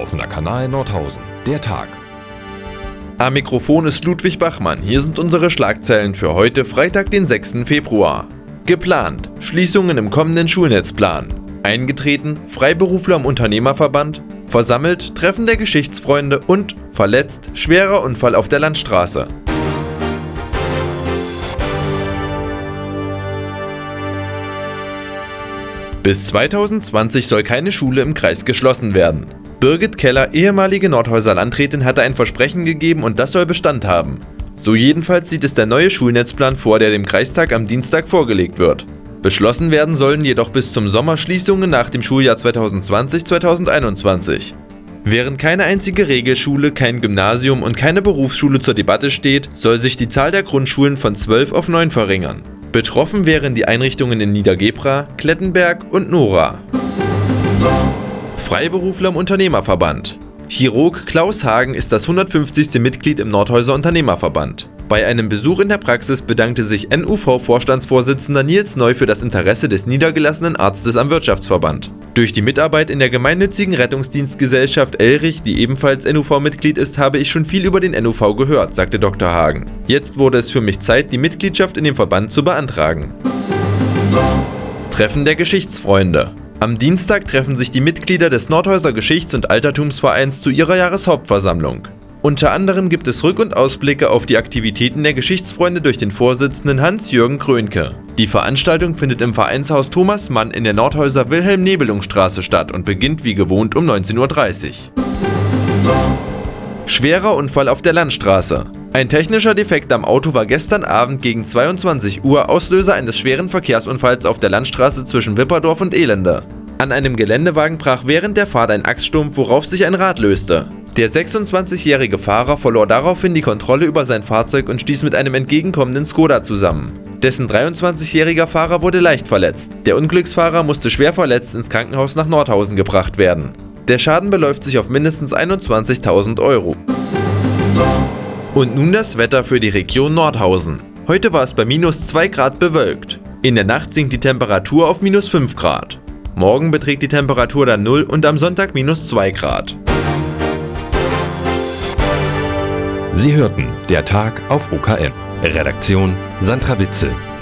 Offener Kanal Nordhausen, der Tag. Am Mikrofon ist Ludwig Bachmann. Hier sind unsere Schlagzeilen für heute, Freitag, den 6. Februar. Geplant: Schließungen im kommenden Schulnetzplan. Eingetreten: Freiberufler im Unternehmerverband. Versammelt: Treffen der Geschichtsfreunde. Und verletzt: schwerer Unfall auf der Landstraße. Bis 2020 soll keine Schule im Kreis geschlossen werden. Birgit Keller, ehemalige Nordhauser Landrätin, hatte ein Versprechen gegeben und das soll Bestand haben. So jedenfalls sieht es der neue Schulnetzplan vor, der dem Kreistag am Dienstag vorgelegt wird. Beschlossen werden sollen jedoch bis zum Sommer Schließungen nach dem Schuljahr 2020/2021. Während keine einzige Regelschule, kein Gymnasium und keine Berufsschule zur Debatte steht, soll sich die Zahl der Grundschulen von 12 auf 9 verringern. Betroffen wären die Einrichtungen in Niedergebra, Klettenberg und Nora. Freiberufler im Unternehmerverband. Chirurg Klaus Hagen ist das 150. Mitglied im Nordhauser Unternehmerverband. Bei einem Besuch in der Praxis bedankte sich NUV-Vorstandsvorsitzender Nils Neu für das Interesse des niedergelassenen Arztes am Wirtschaftsverband. Durch die Mitarbeit in der gemeinnützigen Rettungsdienstgesellschaft Elrich, die ebenfalls NUV-Mitglied ist, habe ich schon viel über den NUV gehört, sagte Dr. Hagen. Jetzt wurde es für mich Zeit, die Mitgliedschaft in dem Verband zu beantragen. Treffen der Geschichtsfreunde. Am Dienstag treffen sich die Mitglieder des Nordhauser Geschichts- und Altertumsvereins zu ihrer Jahreshauptversammlung. Unter anderem gibt es Rück- und Ausblicke auf die Aktivitäten der Geschichtsfreunde durch den Vorsitzenden Hans-Jürgen Krönke. Die Veranstaltung findet im Vereinshaus Thomas Mann in der Nordhauser Wilhelm-Nebelung-Straße statt und beginnt wie gewohnt um 19:30 Uhr. Schwerer Unfall auf der Landstraße. Ein technischer Defekt am Auto war gestern Abend gegen 22 Uhr Auslöser eines schweren Verkehrsunfalls auf der Landstraße zwischen Wipperdorf und Elende. An einem Geländewagen brach während der Fahrt ein Achsstumpf, worauf sich ein Rad löste. Der 26-jährige Fahrer verlor daraufhin die Kontrolle über sein Fahrzeug und stieß mit einem entgegenkommenden Skoda zusammen. Dessen 23-jähriger Fahrer wurde leicht verletzt. Der Unglücksfahrer musste schwer verletzt ins Krankenhaus nach Nordhausen gebracht werden. Der Schaden beläuft sich auf mindestens 21.000 Euro. Und nun das Wetter für die Region Nordhausen. Heute war es bei -2 Grad bewölkt. In der Nacht sinkt die Temperatur auf -5 Grad. Morgen beträgt die Temperatur dann 0 und am Sonntag -2 Grad. Sie hörten der Tag auf OKN. Redaktion Sandra Witzel.